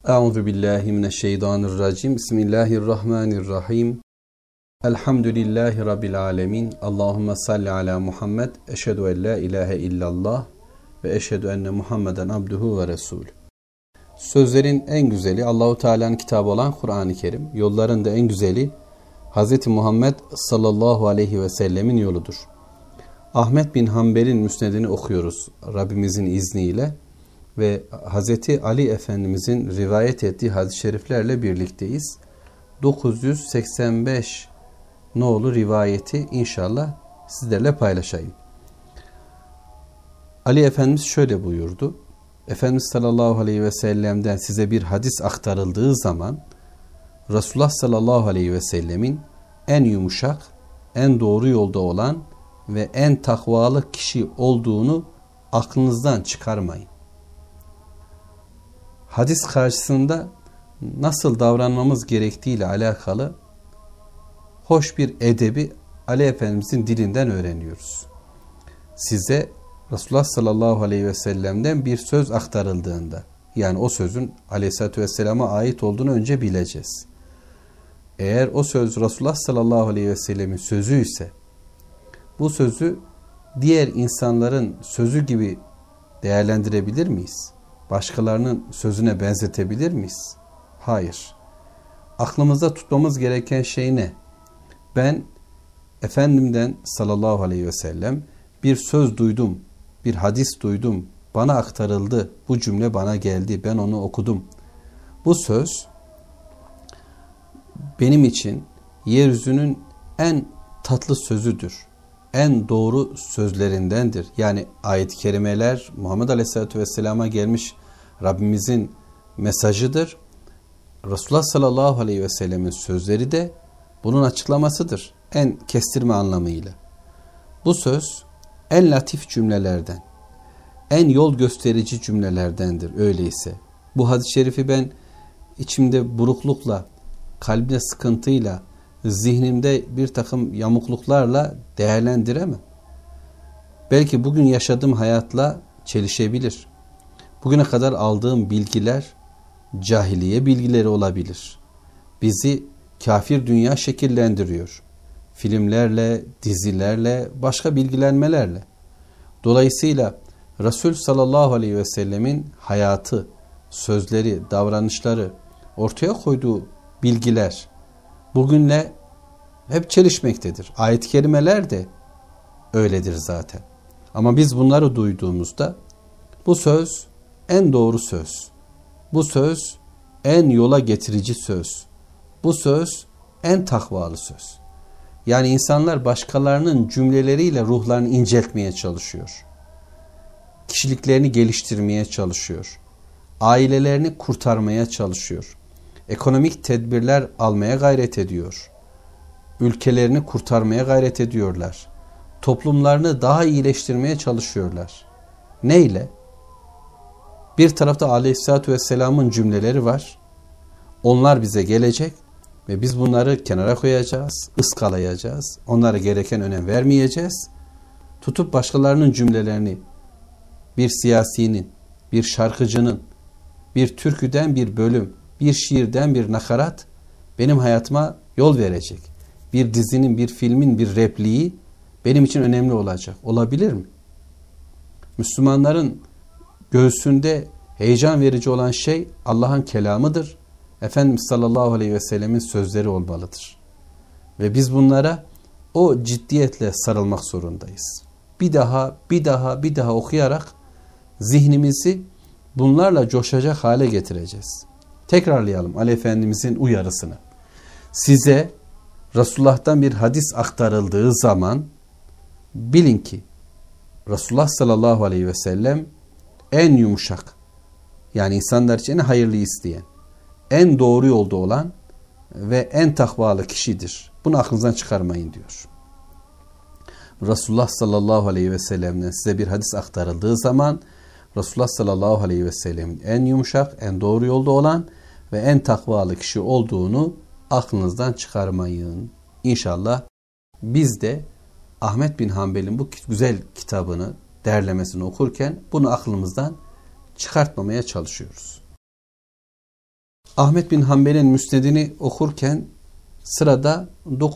Euzu billahi mineşşeytanirracim. Bismillahirrahmanirrahim. Elhamdülillahi rabbil alamin. Allahumme salli ala Muhammed. Eşhedü en la ilahe illallah ve eşhedü enne Muhammeden abduhu ve resul. Sözlerin en güzeli Allahu Teala'nın kitabı olan Kur'an-ı Kerim. Yolların da en güzeli Hz. Muhammed sallallahu aleyhi ve sellemin yoludur. Ahmet bin Hanbel'in müsnedini okuyoruz Rabbimizin izniyle. Ve Hz. Ali Efendimizin rivayet ettiği hadis-i şeriflerle birlikteyiz. 985 nolu rivayeti inşallah sizlerle paylaşayım. Ali Efendimiz şöyle buyurdu. Efendimiz sallallahu aleyhi ve sellem'den size bir hadis aktarıldığı zaman Resulullah sallallahu aleyhi ve sellemin en yumuşak, en doğru yolda olan ve en takvalı kişi olduğunu aklınızdan çıkarmayın. Hadis karşısında nasıl davranmamız gerektiğiyle alakalı hoş bir edebi Ali Efendimizin dilinden öğreniyoruz. Size Resulullah sallallahu aleyhi ve sellem'den bir söz aktarıldığında, yani o sözün aleyhissalatü vesselama ait olduğunu önce bileceğiz. Eğer o söz Resulullah sallallahu aleyhi ve sellemin sözü ise, bu sözü diğer insanların sözü gibi değerlendirebilir miyiz? Başkalarının sözüne benzetebilir miyiz? Hayır. Aklımızda tutmamız gereken şey ne? Ben Efendimden sallallahu aleyhi ve sellem bir söz duydum, bir hadis duydum, bana aktarıldı, bu cümle bana geldi, ben onu okudum. Bu söz benim için yeryüzünün en tatlı sözüdür. En doğru sözlerindendir. Yani ayet-i kerimeler Muhammed Aleyhisselatü Vesselam'a gelmiş Rabbimizin mesajıdır. Resulullah sallallahu aleyhi ve sellemin sözleri de bunun açıklamasıdır. En kestirme anlamıyla. Bu söz en latif cümlelerden, en yol gösterici cümlelerdendir öyleyse. Bu hadis-i şerifi ben içimde buruklukla, kalbimde sıkıntıyla, zihnimde bir takım yamukluklarla değerlendiremem. Belki bugün yaşadığım hayatla çelişebilir. Bugüne kadar aldığım bilgiler cahiliye bilgileri olabilir. Bizi kafir dünya şekillendiriyor. Filmlerle, dizilerle, başka bilgilenmelerle. Dolayısıyla Resul sallallahu aleyhi ve sellemin hayatı, sözleri, davranışları, ortaya koyduğu bilgiler bugünle hep çelişmektedir. Ayet-i kerimeler de öyledir zaten. Ama biz bunları duyduğumuzda bu söz en doğru söz. Bu söz en yola getirici söz. Bu söz en takvalı söz. Yani insanlar başkalarının cümleleriyle ruhlarını inceltmeye çalışıyor. Kişiliklerini geliştirmeye çalışıyor. Ailelerini kurtarmaya çalışıyor. Ekonomik tedbirler almaya gayret ediyor. Ülkelerini kurtarmaya gayret ediyorlar. Toplumlarını daha iyileştirmeye çalışıyorlar. Neyle? Bir tarafta Aleyhisselatü Vesselam'ın cümleleri var. Onlar bize gelecek ve biz bunları kenara koyacağız, ıskalayacağız. Onlara gereken önem vermeyeceğiz. Tutup başkalarının cümlelerini, bir siyasinin, bir şarkıcının, bir türküden bir bölüm, bir şiirden bir nakarat benim hayatıma yol verecek. Bir dizinin, bir filmin, bir repliği benim için önemli olacak. Olabilir mi? Müslümanların göğsünde heyecan verici olan şey Allah'ın kelamıdır. Efendimiz sallallahu aleyhi ve sellemin sözleri olmalıdır. Ve biz bunlara o ciddiyetle sarılmak zorundayız. Bir daha okuyarak zihnimizi bunlarla coşacak hale getireceğiz. Tekrarlayalım Ali Efendimizin uyarısını. Size Resulullah'tan bir hadis aktarıldığı zaman bilin ki Resulullah sallallahu aleyhi ve sellem en yumuşak, yani insanlar için en hayırlı isteyen, en doğru yolda olan ve en takvalı kişidir. Bunu aklınızdan çıkarmayın diyor. Resulullah sallallahu aleyhi ve sellem'den size bir hadis aktarıldığı zaman Resulullah sallallahu aleyhi ve sellemin en yumuşak, en doğru yolda olan ve en takvalı kişi olduğunu aklınızdan çıkarmayın. İnşallah biz de Ahmet bin Hanbel'in bu güzel kitabını, derlemesini okurken bunu aklımızdan çıkartmamaya çalışıyoruz. Ahmet bin Hanbel'in müsnedini okurken sırada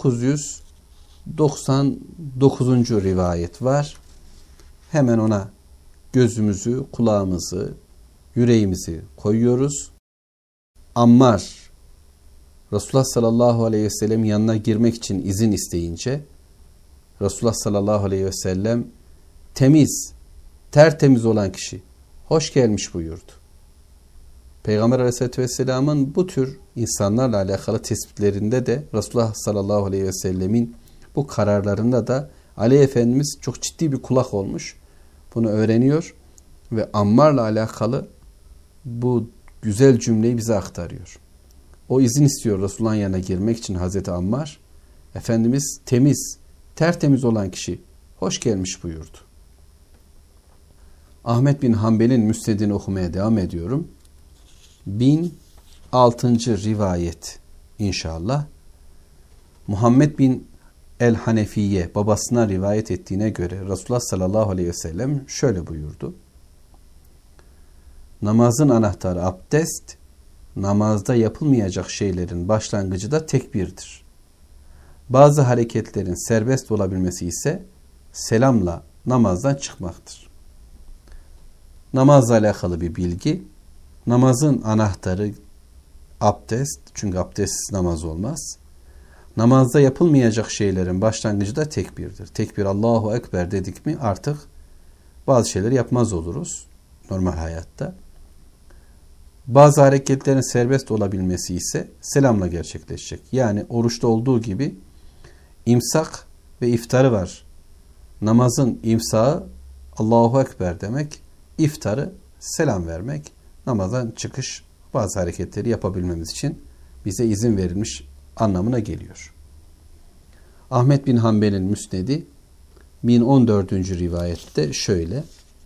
999. rivayet var. Hemen ona gözümüzü, kulağımızı, yüreğimizi koyuyoruz. Ammar, Resulullah sallallahu aleyhi ve sellem yanına girmek için izin isteyince Resulullah sallallahu aleyhi ve sellem temiz, tertemiz olan kişi hoş gelmiş buyurdu. Peygamber aleyhissalatü vesselamın bu tür insanlarla alakalı tespitlerinde de Resulullah sallallahu aleyhi ve sellemin bu kararlarında da Ali Efendimiz çok ciddi bir kulak olmuş. Bunu öğreniyor ve Ammar'la alakalı bu güzel cümleyi bize aktarıyor. O izin istiyor Resulullah'ın yanına girmek için Hazreti Ammar. Efendimiz temiz, tertemiz olan kişi hoş gelmiş buyurdu. Ahmet bin Hanbel'in müsnedini okumaya devam ediyorum. 1006. rivayet inşallah. Muhammed bin el-Hanefiye babasına rivayet ettiğine göre Resulullah sallallahu aleyhi ve sellem şöyle buyurdu. Namazın anahtarı abdest, namazda yapılmayacak şeylerin başlangıcı da tekbirdir. Bazı hareketlerin serbest olabilmesi ise selamla namazdan çıkmaktır. Namazla alakalı bir bilgi. Namazın anahtarı abdest, çünkü abdestsiz namaz olmaz. Namazda yapılmayacak şeylerin başlangıcı da tekbirdir. Tekbir, Allahu Ekber dedik mi artık bazı şeyleri yapmaz oluruz normal hayatta. Bazı hareketlerin serbest olabilmesi ise selamla gerçekleşecek. Yani oruçta olduğu gibi imsak ve iftarı var. Namazın imsağı Allahu Ekber demek, iftarı selam vermek, namazdan çıkış bazı hareketleri yapabilmemiz için bize izin verilmiş anlamına geliyor. Ahmet bin Hanbel'in müsnedi 1014. rivayette şöyle.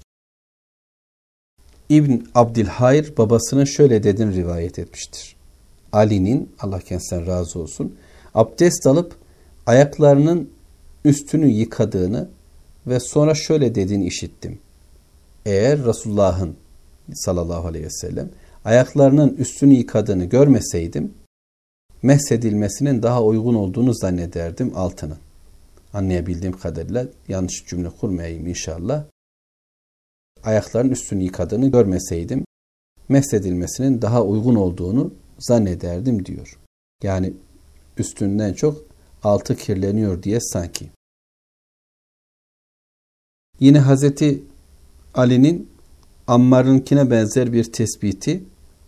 İbn Abdülhayr babasının şöyle dediğini rivayet etmiştir. Ali'nin, Allah kendisinden razı olsun, abdest alıp ayaklarının üstünü yıkadığını ve sonra şöyle dediğini işittim. Eğer Resulullah'ın sallallahu aleyhi ve sellem ayaklarının üstünü yıkadığını görmeseydim, meshedilmesinin daha uygun olduğunu zannederdim altının. Anlayabildiğim kadarıyla yanlış cümle kurmayayım inşallah. Ayakların üstünü yıkadığını görmeseydim, meshedilmesinin daha uygun olduğunu zannederdim diyor. Yani üstünden çok altı kirleniyor diye sanki. Yine Hazreti Ali'nin Ammar'ınkine benzer bir tespiti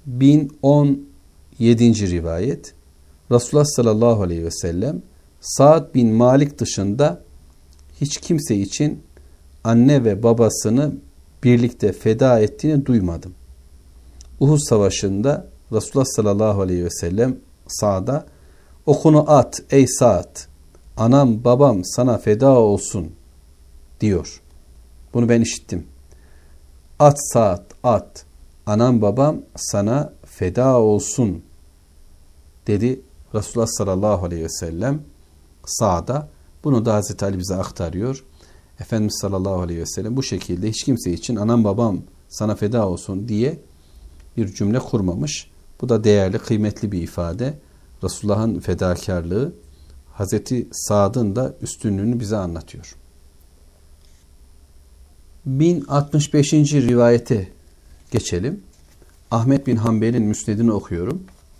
1017. rivayet. Resulullah sallallahu aleyhi ve sellem Sa'd bin Malik dışında hiç kimse için anne ve babasını birlikte feda ettiğini duymadım. Uhud Savaşı'nda Resulullah sallallahu aleyhi ve sellem Sa'd'a okunu at ey Sa'd, anam babam sana feda olsun diyor. Bunu ben işittim. At Sa'd at, anam babam sana feda olsun dedi Resulullah sallallahu aleyhi ve sellem Sa'd'a. Bunu da Hazreti Ali bize aktarıyor. Efendimiz sallallahu aleyhi ve sellem bu şekilde hiç kimse için anam babam sana feda olsun diye bir cümle kurmamış. Bu da değerli, kıymetli bir ifade. Resulullah'ın fedakarlığı Hazreti Sa'd'ın da üstünlüğünü bize anlatıyor. 1065. rivayete geçelim. Ahmet bin Hanbel'in müsnedini okuyorum.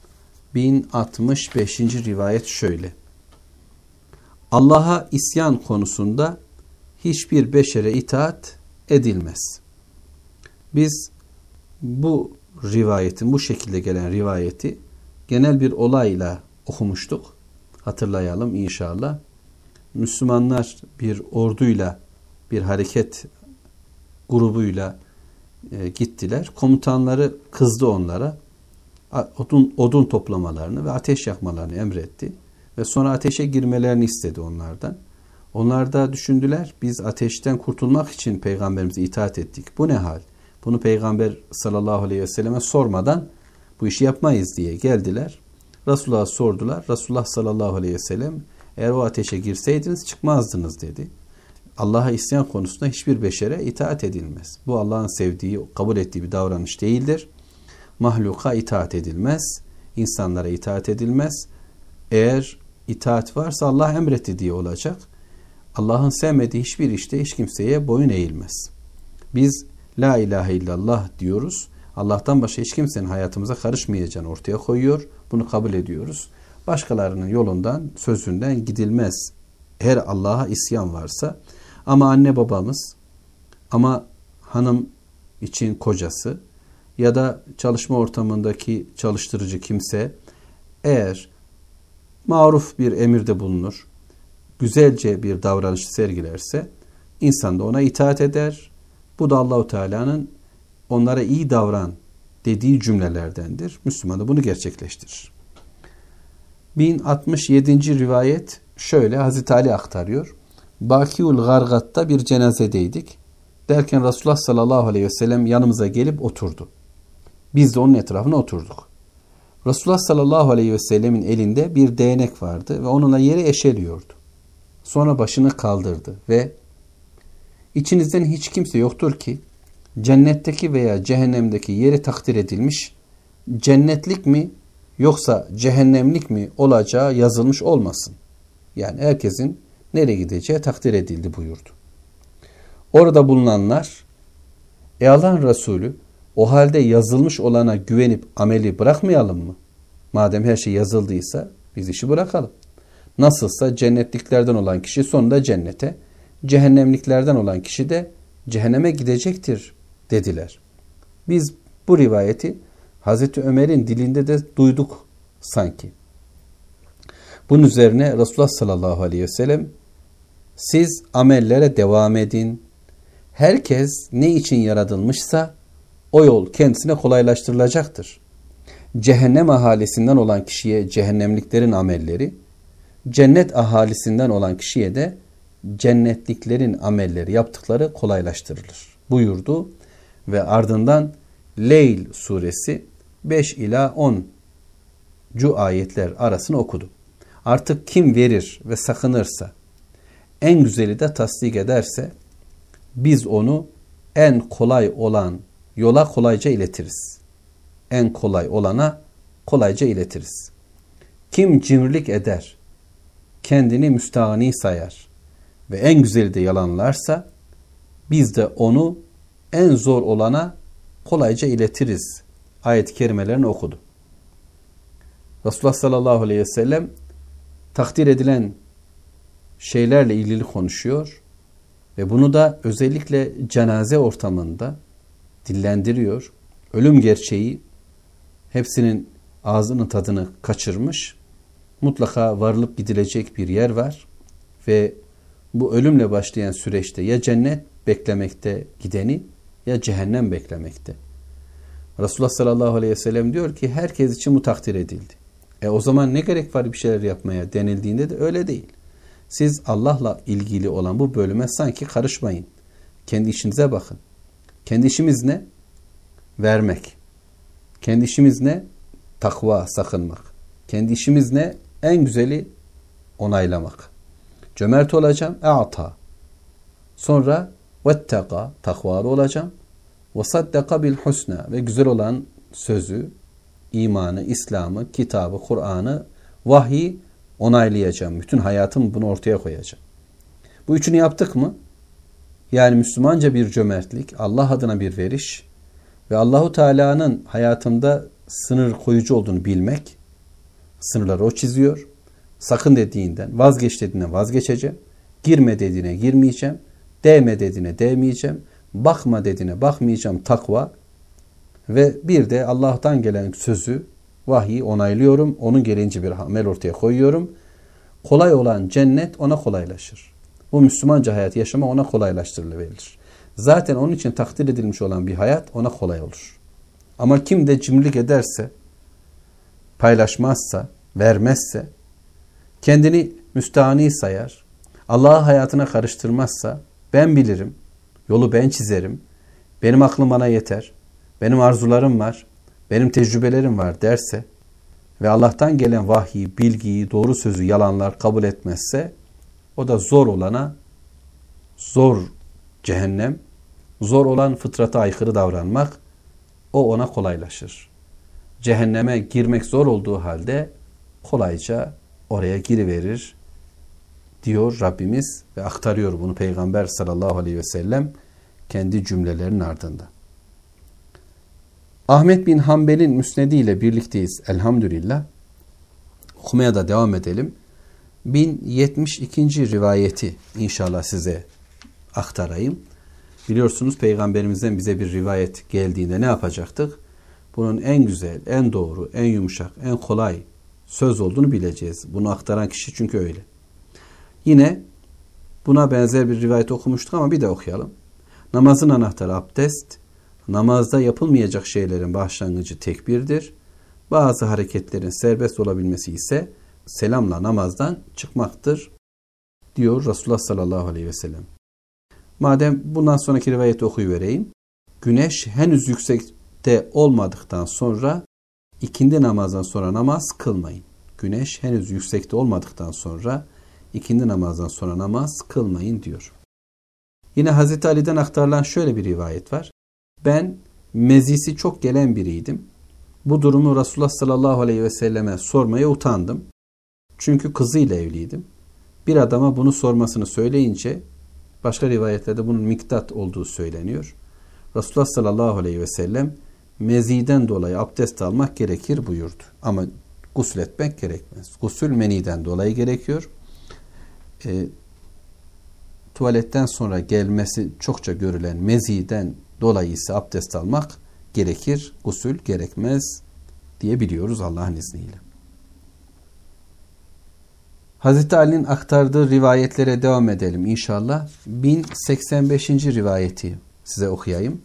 1065. rivayet şöyle. Allah'a isyan konusunda hiçbir beşere itaat edilmez. Biz bu rivayetin, bu şekilde gelen rivayeti genel bir olayla okumuştuk. Hatırlayalım inşallah. Müslümanlar bir orduyla, bir hareket grubuyla gittiler. Komutanları kızdı onlara. Odun toplamalarını ve ateş yakmalarını emretti. Ve sonra ateşe girmelerini istedi onlardan. Onlar da düşündüler, biz ateşten kurtulmak için peygamberimize itaat ettik. Bu ne hal? Bunu peygamber sallallahu aleyhi ve selleme sormadan bu işi yapmayız diye geldiler. Resulullah'a sordular. Resulullah sallallahu aleyhi ve sellem eğer o ateşe girseydiniz çıkmazdınız dedi. Allah'a isyan konusunda hiçbir beşere itaat edilmez. Bu Allah'ın sevdiği, kabul ettiği bir davranış değildir. Mahluka itaat edilmez. insanlara itaat edilmez. Eğer itaat varsa Allah emretti diye olacak. Allah'ın sevmediği hiçbir işte hiç kimseye boyun eğilmez. Biz la ilahe illallah diyoruz. Allah'tan başka hiç kimsenin hayatımıza karışmayacağını ortaya koyuyor. Bunu kabul ediyoruz. Başkalarının yolundan, sözünden gidilmez. Her Allah'a isyan varsa. Ama anne babamız, ama hanım için kocası ya da çalışma ortamındaki çalıştırıcı kimse eğer maruf bir emirde bulunur, güzelce bir davranış sergilerse insan da ona itaat eder. Bu da Allahu Teala'nın onlara iyi davran dediği cümlelerdendir. Müslüman da bunu gerçekleştirir. 1067. rivayet şöyle, Hazreti Ali aktarıyor. Bakiul Gargat'ta bir cenazedeydik. Derken Resulullah sallallahu aleyhi ve sellem yanımıza gelip oturdu. Biz de onun etrafına oturduk. Resulullah sallallahu aleyhi ve sellemin elinde bir değnek vardı ve onunla yeri eşeliyordu. Sonra başını kaldırdı ve içinizden hiç kimse yoktur ki cennetteki veya cehennemdeki yeri takdir edilmiş, cennetlik mi yoksa cehennemlik mi olacağı yazılmış olmasın. Yani herkesin nereye gideceği takdir edildi buyurdu. Orada bulunanlar, Allah'ın Resulü, o halde yazılmış olana güvenip ameli bırakmayalım mı? Madem her şey yazıldıysa biz işi bırakalım. Nasılsa cennetliklerden olan kişi sonunda cennete, cehennemliklerden olan kişi de cehenneme gidecektir dediler. Biz bu rivayeti Hazreti Ömer'in dilinde de duyduk sanki. Bunun üzerine Resulullah sallallahu aleyhi ve sellem, siz amellere devam edin. Herkes ne için yaratılmışsa o yol kendisine kolaylaştırılacaktır. Cehennem ahalisinden olan kişiye cehennemliklerin amelleri, cennet ahalisinden olan kişiye de cennetliklerin amelleri, yaptıkları kolaylaştırılır buyurdu ve ardından Leyl suresi 5 ila 10 ayetler arasını okudu. Artık kim verir ve sakınırsa, en güzeli de tasdik ederse, biz onu en kolay olan yola kolayca iletiriz. En kolay olana kolayca iletiriz. Kim cimrilik eder, kendini müstahni sayar ve en güzeli de yalanlarsa, biz de onu en zor olana kolayca iletiriz. Ayet-i kerimelerini okudu. Resulullah sallallahu aleyhi ve sellem takdir edilen şeylerle ilgili konuşuyor ve bunu da özellikle cenaze ortamında dillendiriyor. Ölüm gerçeği hepsinin ağzının tadını kaçırmış. Mutlaka varılıp gidilecek bir yer var ve bu ölümle başlayan süreçte ya cennet beklemekte gideni ya cehennem beklemekte. Resulullah sallallahu aleyhi ve sellem diyor ki herkes için bu takdir edildi. O zaman ne gerek var bir şeyler yapmaya denildiğinde de öyle değil. Siz Allah'la ilgili olan bu bölüme sanki karışmayın. Kendi işinize bakın. Kendi işimiz ne? Vermek. Kendi işimiz ne? Takva, sakınmak. Kendi işimiz ne? En güzeli onaylamak. Cömert olacağım. E'ta. Sonra vetteka, takvalı olacağım. Ve saddaka bil husna, ve güzel olan sözü, imanı, İslam'ı, kitabı, Kur'an'ı, vahyi onaylayacağım. Bütün hayatımı bunu ortaya koyacağım. Bu üçünü yaptık mı? Yani Müslümanca bir cömertlik, Allah adına bir veriş ve Allahu Teala'nın hayatımda sınır koyucu olduğunu bilmek. Sınırları o çiziyor. Sakın dediğinden, vazgeç dediğinden vazgeçeceğim. Girme dediğine girmeyeceğim. Değme dediğine değmeyeceğim. Bakma dediğine bakmayacağım, takva. Ve bir de Allah'tan gelen sözü, vahyi onaylıyorum. Onun gelince bir amel ortaya koyuyorum. Kolay olan cennet ona kolaylaşır. Bu Müslümanca hayat yaşama ona kolaylaştırılır. Zaten onun için takdir edilmiş olan bir hayat ona kolay olur. Ama kim de cimrilik ederse, paylaşmazsa, vermezse, kendini müstahni sayar, Allah'ı hayatına karıştırmazsa, ben bilirim, yolu ben çizerim, benim aklım bana yeter, benim arzularım var, benim tecrübelerim var derse ve Allah'tan gelen vahyi, bilgiyi, doğru sözü, yalanlar kabul etmezse, o da zor olana, zor cehennem, zor olan fıtrata aykırı davranmak, o ona kolaylaşır. cehenneme girmek zor olduğu halde kolayca oraya giriverir diyor Rabbimiz ve aktarıyor bunu Peygamber sallallahu aleyhi ve sellem kendi cümlelerinin ardında. Ahmet bin Hanbel'in müsnedi ile birlikteyiz elhamdülillah. Okumaya da devam edelim. 1072. rivayeti inşallah size aktarayım. Biliyorsunuz Peygamberimizden bize bir rivayet geldiğinde ne yapacaktık? Bunun en güzel, en doğru, en yumuşak, en kolay söz olduğunu bileceğiz. Bunu aktaran kişi çünkü öyle. Yine buna benzer bir rivayet okumuştuk ama bir de okuyalım. Namazın anahtarı abdest, namazda yapılmayacak şeylerin başlangıcı tekbirdir. Bazı hareketlerin serbest olabilmesi ise selamla namazdan çıkmaktır diyor Resulullah sallallahu aleyhi ve sellem. Madem bundan sonraki rivayeti okuyuvereyim. Güneş henüz yüksekte olmadıktan sonra ikindi namazdan sonra namaz kılmayın. Güneş henüz yüksekte olmadıktan sonra ikindi namazdan sonra namaz kılmayın diyor. Yine Hazreti Ali'den aktarılan şöyle bir rivayet var. Ben mezisi çok gelen biriydim. Bu durumu Resulullah sallallahu aleyhi ve selleme sormaya utandım. Çünkü kızıyla evliydim. Bir adama bunu sormasını söyleyince başka rivayetlerde bunun Miktat olduğu söyleniyor. Resulullah sallallahu aleyhi ve sellem meziden dolayı abdest almak gerekir buyurdu. Ama gusül etmek gerekmez. Gusül meniden dolayı gerekiyor. Tuvaletten sonra gelmesi çokça görülen meziden dolayı ise abdest almak gerekir. Gusül gerekmez diyebiliyoruz Allah'ın izniyle. Hazreti Ali'nin aktardığı rivayetlere devam edelim inşallah. 1085. rivayeti size okuyayım.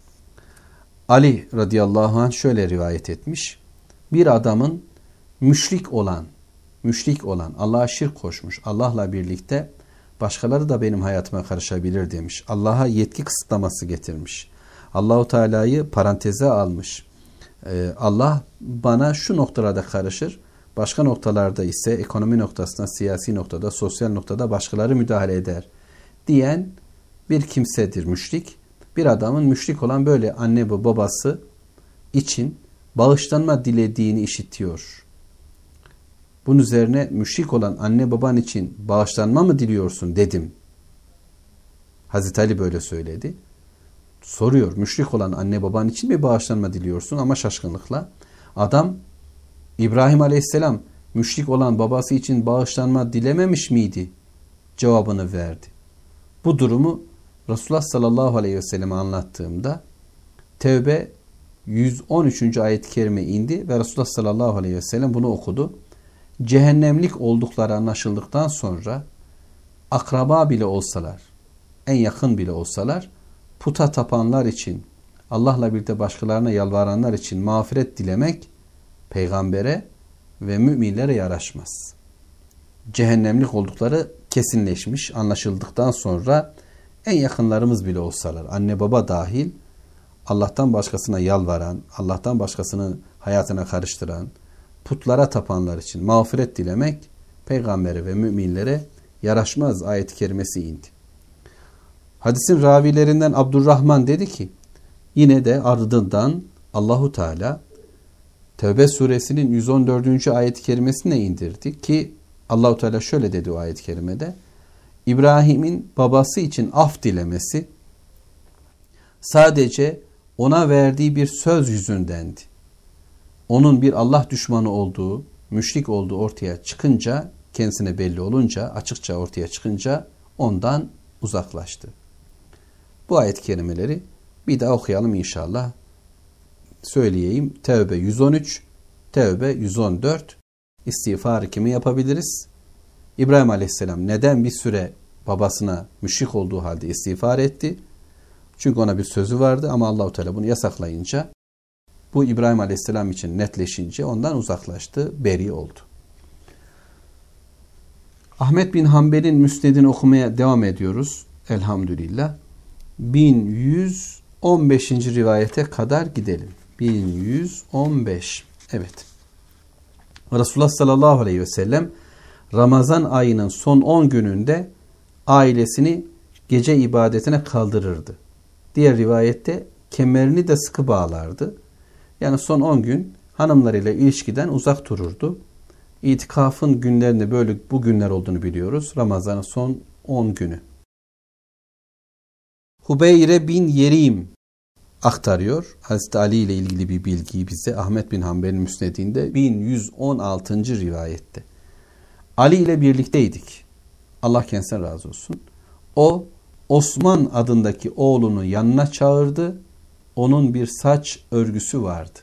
Ali radıyallahu anh şöyle rivayet etmiş. Bir adamın müşrik olan, Allah'a şirk koşmuş, Allah'la birlikte başkaları da benim hayatıma karışabilir demiş. Allah'a yetki kısıtlaması getirmiş. Allahu Teala'yı paranteze almış. Allah bana şu noktalarda karışır, başka noktalarda ise ekonomi noktasında, siyasi noktada, sosyal noktada başkaları müdahale eder diyen bir kimsedir müşrik. Bir adamın müşrik olan böyle anne ve babası için bağışlanma dilediğini işitiyor. Bunun üzerine müşrik olan anne baban için bağışlanma mı diliyorsun dedim. Hazreti Ali böyle söyledi. Soruyor, müşrik olan anne baban için mi bağışlanma diliyorsun? Ama şaşkınlıkla. Adam, İbrahim Aleyhisselam müşrik olan babası için bağışlanma dilememiş miydi? Cevabını verdi. Bu durumu Resulullah sallallahu aleyhi ve selleme anlattığımda Tevbe 113. ayet-i kerime indi ve Resulullah sallallahu aleyhi ve sellem bunu okudu. Cehennemlik oldukları anlaşıldıktan sonra akraba bile olsalar, en yakın bile olsalar puta tapanlar için, Allah'la birlikte başkalarına yalvaranlar için mağfiret dilemek peygambere ve müminlere yaraşmaz. Cehennemlik oldukları kesinleşmiş, anlaşıldıktan sonra en yakınlarımız bile olsalar, anne baba dahil, Allah'tan başkasına yalvaran, Allah'tan başkasını hayatına karıştıran, putlara tapanlar için mağfiret dilemek peygambere ve müminlere yaraşmaz ayet-i kerimesi indi. Hadisin ravilerinden Abdurrahman dedi ki, yine de ardından Allahu Teala Tevbe suresinin 114. ayet-i kerimesine indirdi ki Allahu Teala şöyle dedi o ayet-i kerimede: İbrahim'in babası için af dilemesi sadece ona verdiği bir söz yüzündendi. Onun bir Allah düşmanı olduğu, müşrik olduğu ortaya çıkınca, kendisine belli olunca, açıkça ortaya çıkınca ondan uzaklaştı. Bu ayet-i kerimeleri bir daha okuyalım inşallah. Söyleyeyim. Tevbe 113, Tevbe 114. İstiğfarı kimi yapabiliriz? İbrahim Aleyhisselam neden bir süre babasına müşrik olduğu halde istiğfar etti? Çünkü ona bir sözü vardı ama Allah-u Teala bunu yasaklayınca, bu İbrahim Aleyhisselam için netleşince ondan uzaklaştı, beri oldu. Ahmet bin Hanbel'in müsnedini okumaya devam ediyoruz. Elhamdülillah. 1115. rivayete kadar gidelim. 1115. Evet. Resulullah sallallahu aleyhi ve sellem Ramazan ayının son 10 gününde ailesini gece ibadetine kaldırırdı. Diğer rivayette kemerini de sıkı bağlardı. Yani son 10 gün hanımlarıyla ilişkiden uzak dururdu. İtikafın günlerinde böyle bu günler olduğunu biliyoruz. Ramazan'ın son 10 günü. Hubeyre bin Yerim aktarıyor. Hazreti Ali ile ilgili bir bilgiyi bize Ahmet bin Hanbel'in müsnedinde 1116. rivayette. Ali ile birlikteydik. Allah kendisinden razı olsun. O Osman adındaki oğlunu yanına çağırdı. Onun bir saç örgüsü vardı.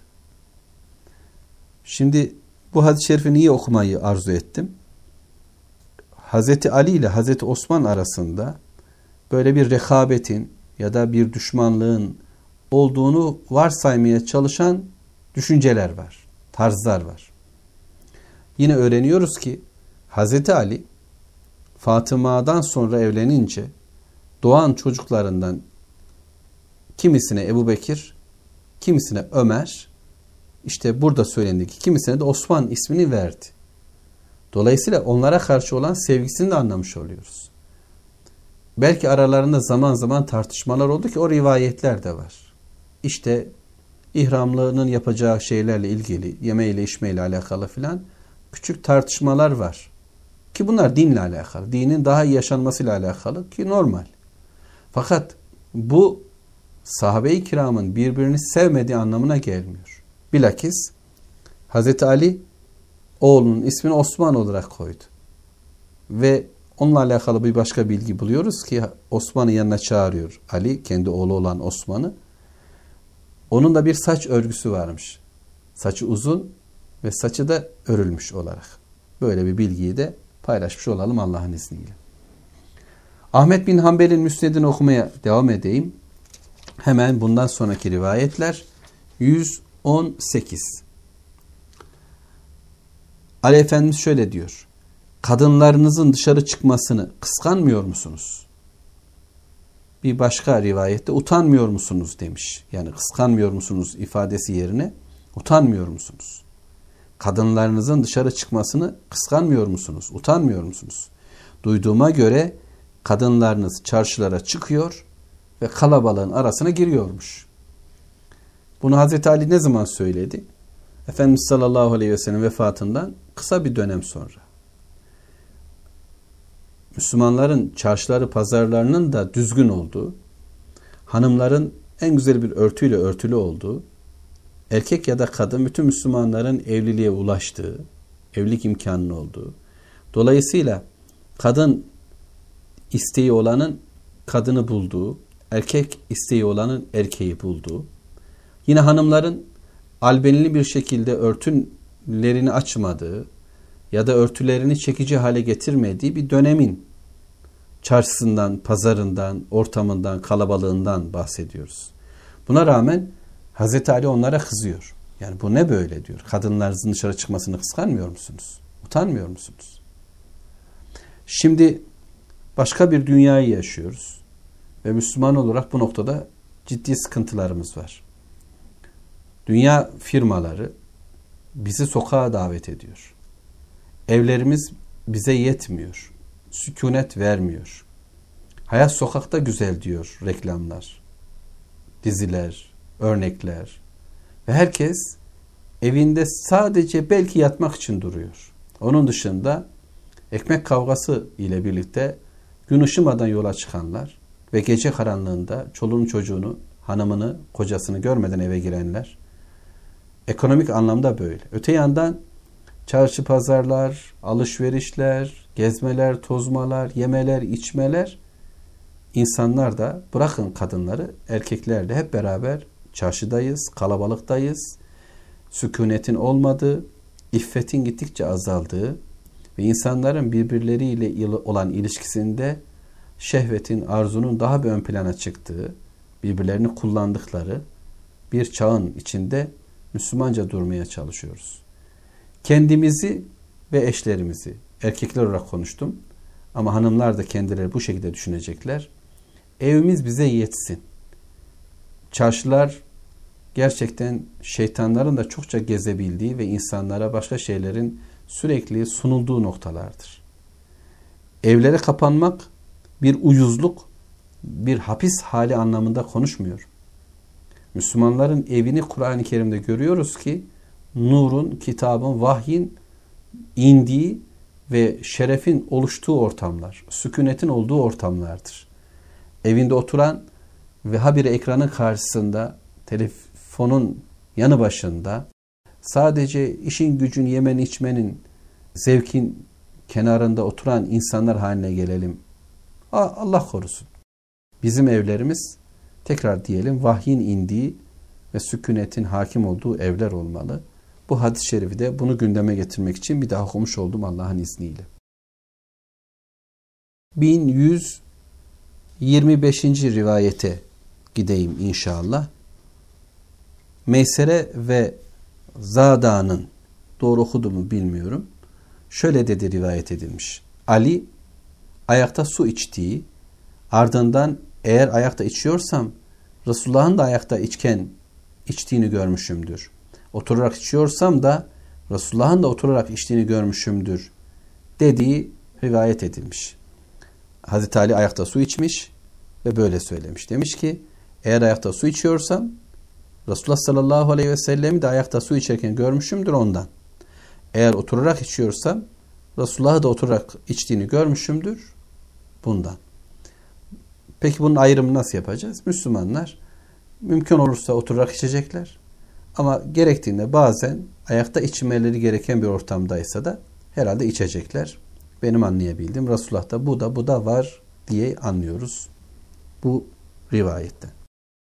Şimdi bu hadis-i şerifi niye okumayı arzu ettim? Hazreti Ali ile Hazreti Osman arasında böyle bir rekabetin ya da bir düşmanlığın olduğunu varsaymaya çalışan düşünceler var, tarzlar var. Yine öğreniyoruz ki Hazreti Ali Fatıma'dan sonra evlenince doğan çocuklarından kimisine Ebubekir, kimisine Ömer, işte burada söylendiği ki kimisine de Osman ismini verdi. Dolayısıyla onlara karşı olan sevgisini de anlamış oluyoruz. Belki aralarında zaman zaman tartışmalar oldu ki o rivayetler de var. İşte ihramlının yapacağı şeylerle ilgili, yemeğiyle içmeyle alakalı filan küçük tartışmalar var. Ki bunlar dinle alakalı, dinin daha iyi yaşanmasıyla alakalı ki normal. Fakat bu sahabe-i kiramın birbirini sevmediği anlamına gelmiyor. Bilakis Hazreti Ali oğlunun ismini Osman olarak koydu. Ve onunla alakalı bir başka bilgi buluyoruz ki Osman'ın yanına çağırıyor Ali, kendi oğlu olan Osman'ı. Onun da bir saç örgüsü varmış. Saçı uzun ve saçı da örülmüş olarak. Böyle bir bilgiyi de paylaşmış olalım Allah'ın izniyle. Ahmet bin Hanbel'in müsnedini okumaya devam edeyim. Hemen bundan sonraki rivayetler 118. Ali Efendimiz şöyle diyor. Kadınlarınızın dışarı çıkmasını kıskanmıyor musunuz? Bir başka rivayette utanmıyor musunuz demiş. Yani kıskanmıyor musunuz ifadesi yerine utanmıyor musunuz? Kadınlarınızın dışarı çıkmasını kıskanmıyor musunuz? Utanmıyor musunuz? Duyduğuma göre kadınlarınız çarşılara çıkıyor ve kalabalığın arasına giriyormuş. Bunu Hazreti Ali ne zaman söyledi? Efendimiz sallallahu aleyhi ve sellem vefatından kısa bir dönem sonra. Müslümanların çarşıları, pazarlarının da düzgün olduğu, hanımların en güzel bir örtüyle örtülü olduğu, erkek ya da kadın bütün Müslümanların evliliğe ulaştığı, evlilik imkanının olduğu, dolayısıyla kadın isteği olanın kadını bulduğu, erkek isteği olanın erkeği bulduğu, yine hanımların albenili bir şekilde örtülerini açmadığı ya da örtülerini çekici hale getirmediği bir dönemin çarşısından, pazarından, ortamından, kalabalığından bahsediyoruz. Buna rağmen Hazreti Ali onlara kızıyor. Yani bu ne böyle diyor. Kadınlarınızın dışarı çıkmasını kıskanmıyor musunuz? Utanmıyor musunuz? Şimdi başka bir dünyayı yaşıyoruz. Ve Müslüman olarak bu noktada ciddi sıkıntılarımız var. Dünya firmaları bizi sokağa davet ediyor. Evlerimiz bize yetmiyor. Sükunet vermiyor. Hayat sokakta güzel diyor reklamlar, diziler, örnekler. Ve herkes evinde sadece belki yatmak için duruyor. Onun dışında ekmek kavgası ile birlikte gün ışımadan yola çıkanlar ve gece karanlığında çoluğunu çocuğunu, hanımını, kocasını görmeden eve girenler. Ekonomik anlamda böyle. Öte yandan çarşı pazarlar, alışverişler, gezmeler, tozmalar, yemeler, içmeler, insanlar da bırakın kadınları, erkekler de hep beraber çarşıdayız, kalabalıktayız. Sükunetin olmadığı, iffetin gittikçe azaldığı ve insanların birbirleriyle olan ilişkisinde şehvetin, arzunun daha bir ön plana çıktığı, birbirlerini kullandıkları bir çağın içinde Müslümanca durmaya çalışıyoruz. Kendimizi ve eşlerimizi, erkekler olarak konuştum ama hanımlar da kendileri bu şekilde düşünecekler. Evimiz bize yetsin. Çarşılar gerçekten şeytanların da çokça gezebildiği ve insanlara başka şeylerin sürekli sunulduğu noktalardır. Evlere kapanmak bir uyuzluk, bir hapis hali anlamında konuşmuyor. Müslümanların evini Kur'an-ı Kerim'de görüyoruz ki nurun, kitabın, vahyin indiği ve şerefin oluştuğu ortamlar, sükunetin olduğu ortamlardır. Evinde oturan ve habire ekranın karşısında, telefonun yanı başında, sadece işin gücün yemen içmenin, zevkin kenarında oturan insanlar haline gelelim. Allah korusun. Bizim evlerimiz, tekrar diyelim, vahyin indiği ve sükunetin hakim olduğu evler olmalı. Bu hadis-i şerifi de bunu gündeme getirmek için bir daha okumuş oldum Allah'ın izniyle. 1125. rivayete gideyim inşallah. Meysere ve Zada'nın, doğru okudum mu bilmiyorum, şöyle dedi rivayet edilmiş. Ali ayakta su içtiği, ardından eğer ayakta içiyorsam Resulullah'ın da ayakta içtiğini görmüşümdür. Oturarak içiyorsam da Resulullah'ın da oturarak içtiğini görmüşümdür dediği rivayet edilmiş. Hazreti Ali ayakta su içmiş ve böyle söylemiş. Demiş ki eğer ayakta su içiyorsam Resulullah sallallahu aleyhi ve sellem'i de ayakta su içerken görmüşümdür ondan. Eğer oturarak içiyorsam Resulullah'ı da oturarak içtiğini görmüşümdür bundan. Peki bunun ayrımını nasıl yapacağız? Müslümanlar mümkün olursa oturarak içecekler. Ama gerektiğinde bazen ayakta içmeleri gereken bir ortamdaysa da herhalde içecekler. Benim anlayabildiğim Resulullah'ta bu da var diye anlıyoruz bu rivayetten.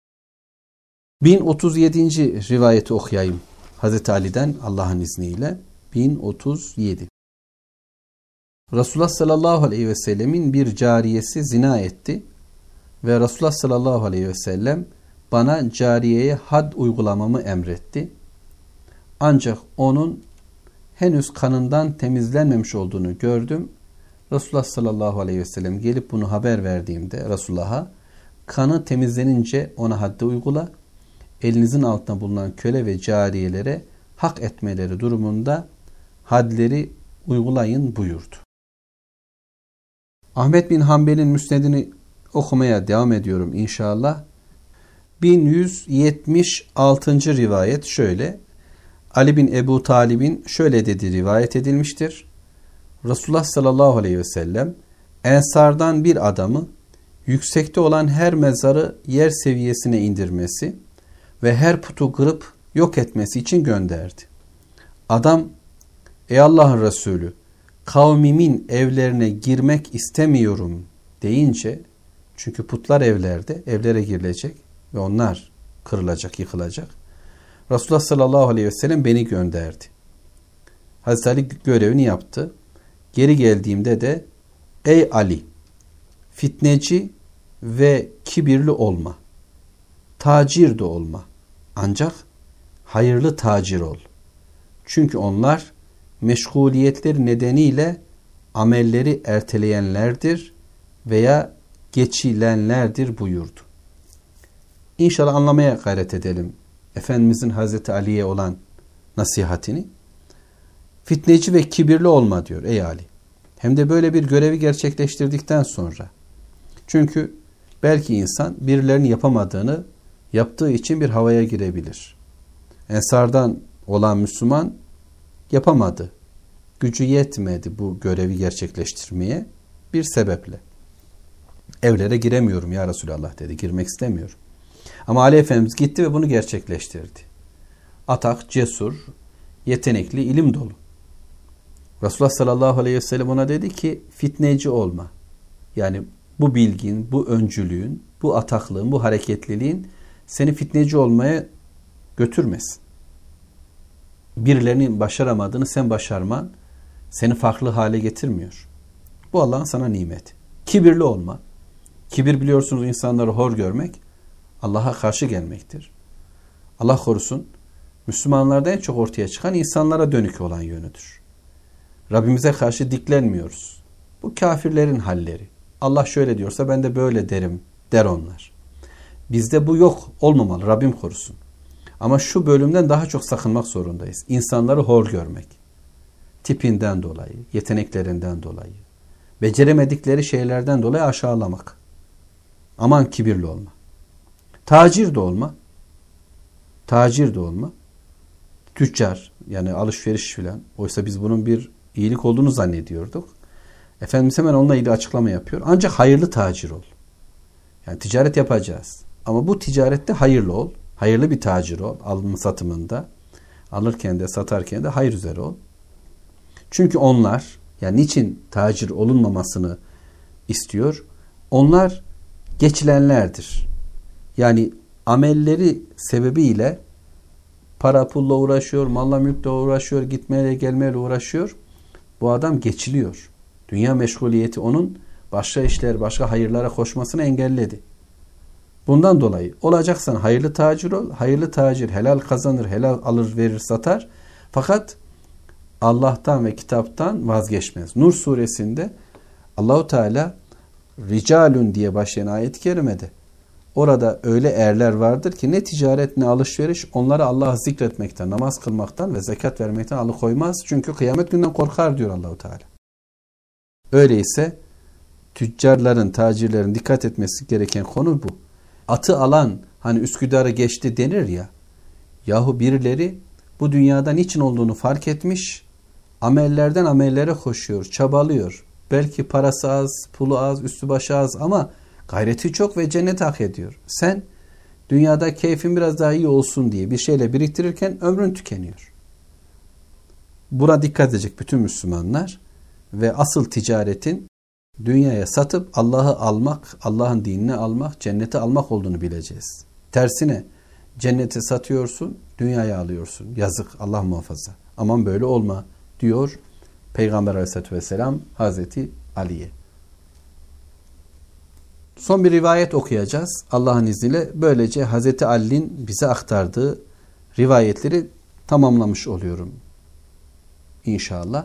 1037. rivayeti okuyayım Hazreti Ali'den Allah'ın izniyle. 1037. Resulullah sallallahu aleyhi ve sellemin bir cariyesi zina etti ve Resulullah sallallahu aleyhi ve sellem bana cariyeye had uygulamamı emretti. Ancak onun henüz kanından temizlenmemiş olduğunu gördüm. Resulullah sallallahu aleyhi ve sellem gelip bunu haber verdiğimde Resulullah'a kanı temizlenince ona haddi uygula, elinizin altında bulunan köle ve cariyelere hak etmeleri durumunda hadleri uygulayın buyurdu. Ahmet bin Hanbel'in müsnedini okumaya devam ediyorum inşallah. 1176. rivayet şöyle. Ali bin Ebu Talib'in şöyle dediği rivayet edilmiştir. Resulullah sallallahu aleyhi ve sellem Ensardan bir adamı yüksekte olan her mezarı yer seviyesine indirmesi ve her putu kırıp yok etmesi için gönderdi. Adam, ey Allah'ın Resulü, kavmimin evlerine girmek istemiyorum deyince, çünkü putlar evlerde, evlere girilecek ve onlar kırılacak, yıkılacak. Resulullah sallallahu aleyhi ve sellem beni gönderdi. Hazreti Ali görevini yaptı. Geri geldiğimde de ey Ali, fitneci ve kibirli olma, tacir de olma, ancak hayırlı tacir ol. Çünkü onlar meşguliyetleri nedeniyle amelleri erteleyenlerdir veya geçilenlerdir buyurdu. İnşallah anlamaya gayret edelim Efendimizin Hazreti Ali'ye olan nasihatini. Fitneci ve kibirli olma diyor ey Ali. Hem de böyle bir görevi gerçekleştirdikten sonra. Çünkü belki insan birilerinin yapamadığını yaptığı için bir havaya girebilir. Ensardan olan Müslüman yapamadı. Gücü yetmedi bu görevi gerçekleştirmeye bir sebeple. Evlere giremiyorum ya Resulallah dedi. Girmek istemiyorum. Ama Ali Efendimiz gitti ve bunu gerçekleştirdi. Atak, cesur, yetenekli, ilim dolu. Resulullah sallallahu aleyhi ve sellem ona dedi ki fitneci olma. Yani bu bilgin, bu öncülüğün, bu ataklığın, bu hareketliliğin seni fitneci olmaya götürmesin. Birilerinin başaramadığını sen başarman seni farklı hale getirmiyor. Bu Allah'ın sana nimeti. Kibirli olma. Kibir biliyorsunuz insanları hor görmek, Allah'a karşı gelmektir. Allah korusun, Müslümanlarda en çok ortaya çıkan insanlara dönük olan yönüdür. Rabbimize karşı diklenmiyoruz. Bu kafirlerin halleri. Allah şöyle diyorsa ben de böyle derim der onlar. Bizde bu yok, olmamalı, Rabbim korusun. Ama şu bölümden daha çok sakınmak zorundayız. İnsanları hor görmek. Tipinden dolayı, yeteneklerinden dolayı, beceremedikleri şeylerden dolayı aşağılamak. Aman kibirli olma. Tacir de olma. Tacir de olma. Tüccar, Yani alışveriş filan. Oysa biz bunun bir iyilik olduğunu zannediyorduk. Efendimiz hemen onunla ilgili açıklama yapıyor. Ancak hayırlı tacir ol. Yani ticaret yapacağız. Ama bu ticarette hayırlı ol. Hayırlı bir tacir ol. Alım satımında. Alırken de satarken de hayır üzere ol. Çünkü onlar, yani niçin tacir olunmamasını istiyor? Onlar geçilenlerdir. Yani amelleri sebebiyle para pulla uğraşıyor, malla mülkle uğraşıyor, gitmeyle gelmeyle uğraşıyor. Bu adam geçiliyor. Dünya meşguliyeti onun başka işler, başka hayırlara koşmasını engelledi. Bundan dolayı olacaksan hayırlı tacir ol. Hayırlı tacir helal kazanır, helal alır, verir, satar. Fakat Allah'tan ve kitaptan vazgeçmez. Nur suresinde Allahu Teala ricalun diye başlayan ayet-i kerimede orada öyle erler vardır ki ne ticaret ne alışveriş onları Allah'ı zikretmekten, namaz kılmaktan ve zekat vermekten alıkoymaz. Çünkü kıyamet günden korkar diyor Allahu Teala. Öyleyse tüccarların, tacirlerin dikkat etmesi gereken konu bu. Atı alan hani Üsküdar'ı geçti denir ya. Yahu birileri bu dünyada niçin olduğunu fark etmiş, amellerden amellere koşuyor, çabalıyor. Belki parası az, pulu az, üstü başı az ama gayreti çok ve cennet hak ediyor. Sen dünyada keyfin biraz daha iyi olsun diye bir şeyle biriktirirken ömrün tükeniyor. Buna dikkat edecek bütün Müslümanlar ve asıl ticaretin dünyaya satıp Allah'ı almak, Allah'ın dinini almak, cenneti almak olduğunu bileceğiz. Tersine cenneti satıyorsun, dünyayı alıyorsun. Yazık, Allah muhafaza. Aman böyle olma diyor Peygamber Aleyhisselatü Vesselam Hazreti Ali'ye. Son bir rivayet okuyacağız Allah'ın izniyle. Böylece Hazreti Ali'nin bize aktardığı rivayetleri tamamlamış oluyorum. İnşallah.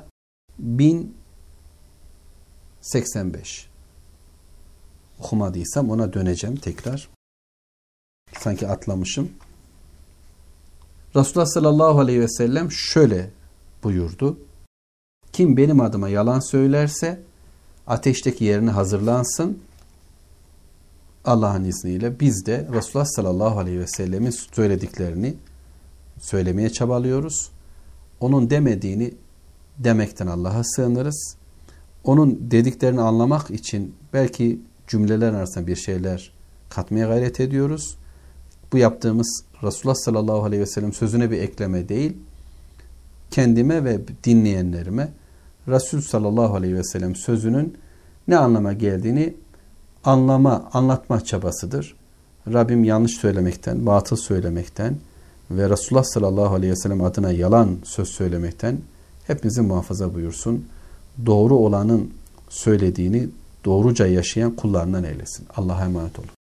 1085. Okumadıysam ona döneceğim tekrar. Sanki atlamışım. Resulullah sallallahu aleyhi ve sellem şöyle buyurdu. Kim benim adıma yalan söylerse ateşteki yerine hazırlansın. Allah'ın izniyle biz de Resulullah sallallahu aleyhi ve sellemin söylediklerini söylemeye çabalıyoruz. Onun demediğini demekten Allah'a sığınırız. Onun dediklerini anlamak için belki cümleler arasında bir şeyler katmaya gayret ediyoruz. Bu yaptığımız Resulullah sallallahu aleyhi ve sellem sözüne bir ekleme değil, kendime ve dinleyenlerime Resul sallallahu aleyhi ve sellem sözünün ne anlama geldiğini anlatma çabasıdır. Rabbim yanlış söylemekten, batıl söylemekten ve Resulullah sallallahu aleyhi ve sellem adına yalan söz söylemekten hepimizi muhafaza buyursun. Doğru olanın söylediğini doğruca yaşayan kullarından eylesin. Allah'a emanet olun.